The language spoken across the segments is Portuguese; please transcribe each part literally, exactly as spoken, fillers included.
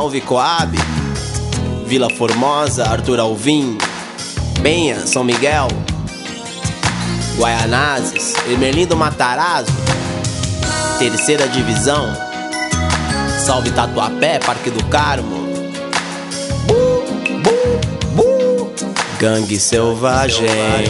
salve Coab, Vila Formosa, Arthur Alvim, Penha, São Miguel, Guaianazes, Ermelindo Matarazzo, Terceira Divisão, salve Tatuapé, Parque do Carmo, bu, bu, bu. Gangue Selvagem.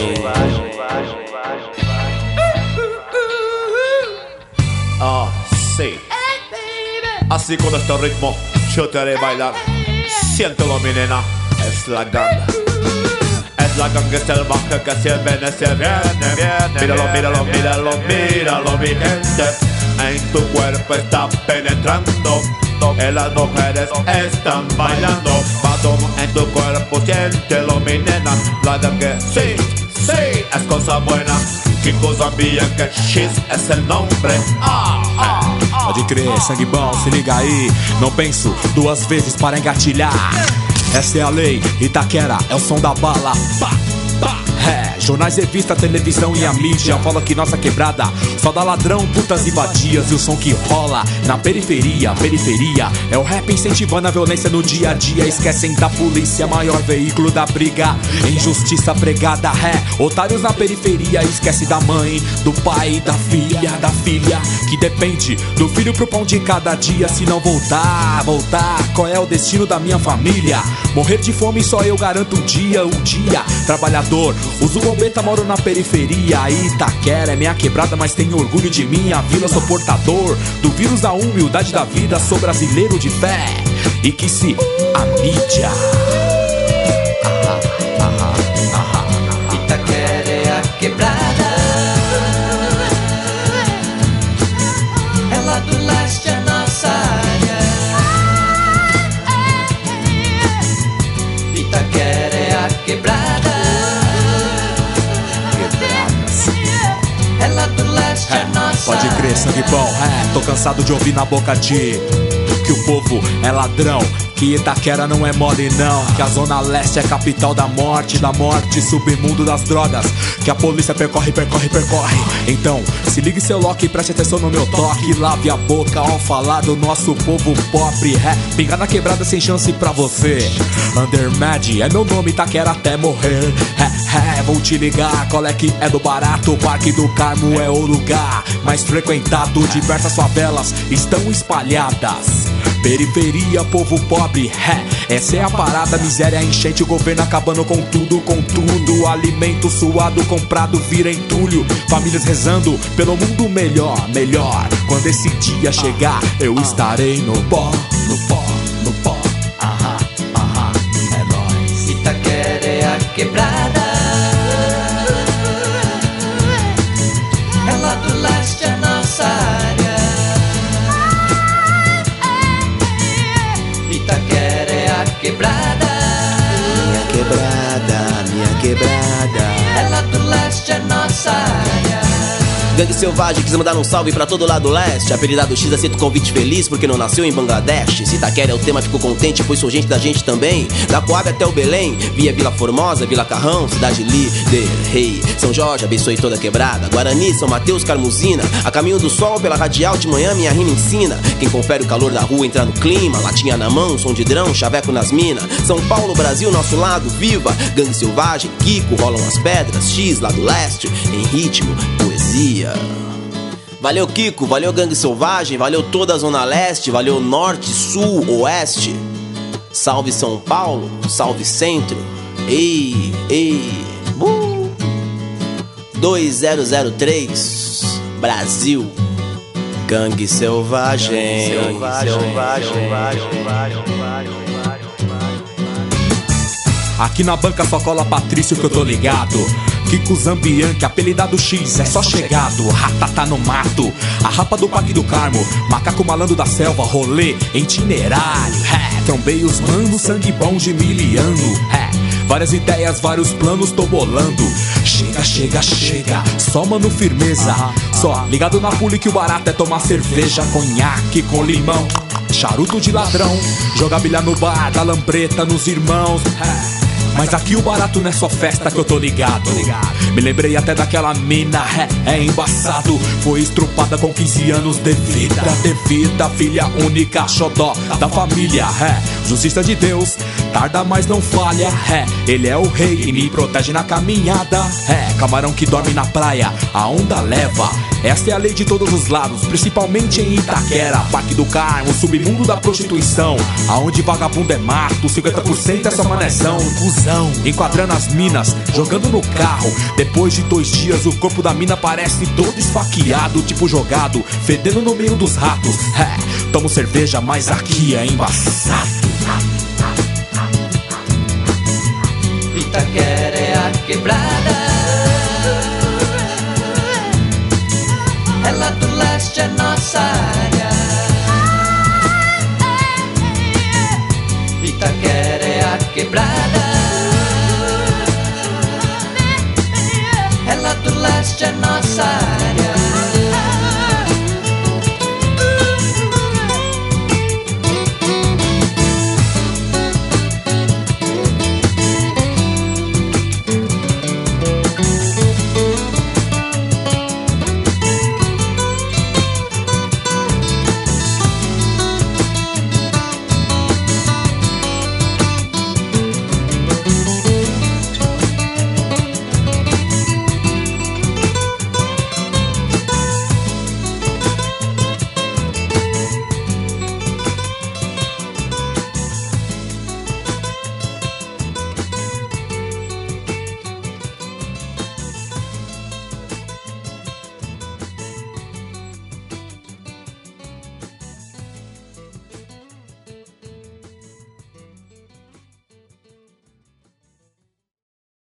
Ah, sí. Así con este ritmo yo te haré bailar. Siéntelo, mi nena. Es la ganga. Es la ganga salvaje que se viene, se viene, viene. Míralo, míralo, míralo, míralo, mi gente. En tu cuerpo está penetrando. Y las mujeres están bailando. Pato en tu cuerpo, siéntelo, mi nena. La ganga, sí, sí, es cosa buena. Kiko sabia que X é el nombre. Ah, ah, ah. Pode crer, sangue bom, se liga aí. Não penso duas vezes para engatilhar. Essa é a lei, Itaquera é o som da bala. Pá, pá. É, jornais, revista, televisão e a mídia falam que nossa quebrada só dá ladrão, putas e vadias. E o som que rola na periferia, periferia é o rap incentivando a violência no dia a dia. Esquecem da polícia, maior veículo da briga. Injustiça pregada, é, otários na periferia. Esquece da mãe, do pai, da filha, da filha que depende do filho pro pão de cada dia. Se não voltar, voltar, qual é o destino da minha família? Morrer de fome só eu garanto um dia, um dia. Trabalhador, uso bombeta, moro na periferia. Itaquera é minha quebrada, mas tenho orgulho de minha vila. Sou portador do vírus da humildade da vida. Sou brasileiro de fé e que se a mídia. Ahá, ahá, ahá. Itaquera é a quebrada. É lá do leste a nossa área. Itaquera é a quebrada. Pode crer, sangue bom, é, tô cansado de ouvir na boca de que o povo é ladrão, que Itaquera não é mole não, que a zona leste é capital da morte, da morte, submundo das drogas, que a polícia percorre, percorre, percorre. Então, se ligue seu lock e preste atenção no meu toque. Lave a boca ao falar do nosso povo pobre. É, pingar na quebrada sem chance pra você. Undermad é meu nome, Itaquera até morrer. É, é, vou te ligar, qual é que é do barato? O Parque do Carmo é o lugar mais frequentado. Diversas favelas estão espalhadas. Periferia, povo pobre, é, essa é a parada. Miséria, enchente, o governo acabando com tudo, com tudo. Alimento suado, comprado, vira entulho. Famílias rezando pelo mundo melhor, melhor. Quando esse dia chegar, eu estarei no pó, no pó, no pó. Aham, aham, é nóis. Itaquera é a quebrada. É lá do leste a nossa área. Itaquera é a quebrada. Minha quebrada, minha quebrada. É lá do leste a nossa área. Gangue Selvagem, quis mandar um salve pra todo lado leste. Apelidado X, aceita o convite feliz porque não nasceu em Bangladesh. Se Itaquera é o tema, fico contente, pois sou gente da gente também. Da Coab até o Belém, via Vila Formosa, Vila Carrão, cidade líder, rei. São Jorge, abençoe toda a quebrada. Guarani, São Mateus, Carmuzina. A caminho do sol, pela radial, de manhã minha rima ensina. Quem confere o calor da rua entra no clima. Latinha na mão, som de drão, chaveco nas minas. São Paulo, Brasil, nosso lado, viva. Gangue Selvagem, Kiko, rolam as pedras. X, lá do leste, em ritmo, poesia. Valeu Kiko, valeu Gangue Selvagem, valeu toda a Zona Leste, valeu Norte, Sul, Oeste. Salve São Paulo, salve Centro. Ei, ei, uh. dois zero zero três, Brasil. Gangue Selvagem, Selvagem, Selvagem, Selvagem. Aqui na banca só cola Patrício que eu tô ligado. Kiko Zambianchi, apelidado X, é só chegado. Ratata no mato, a rapa do Parque do Carmo. Macaco malandro da selva, rolê itinerário. É, trombei os manos, sangue bom de miliano. É, várias ideias, vários planos tô bolando. Chega, chega, chega, só mano firmeza. Só ligado na puli que o barato é tomar cerveja. Conhaque com limão, charuto de ladrão. Jogar bilhar no bar, da lambreta nos irmãos. É, Mas aqui o barato não é só festa que eu tô ligado. Me lembrei até daquela mina, é, é embaçado. Foi estrupada com quinze anos de vida. Devida, filha única, xodó da família, é. Justiça de Deus, tarda mas não falha, é. Ele é o rei e me protege na caminhada, é. Camarão que dorme na praia, a onda leva. Esta é a lei de todos os lados, principalmente em Itaquera, Parque do Carmo, submundo da prostituição, aonde vagabundo é mato, cinquenta por cento é só manezão, cuzão. Enquadrando as minas, jogando no carro. Depois de dois dias o corpo da mina parece todo esfaqueado, tipo jogado, fedendo no meio dos ratos. É, tomo cerveja, mas aqui é embaçado. Itaquera é a quebrada, ela do leste é nossa área. Itaquera é a quebrada, ela do leste é nossa área.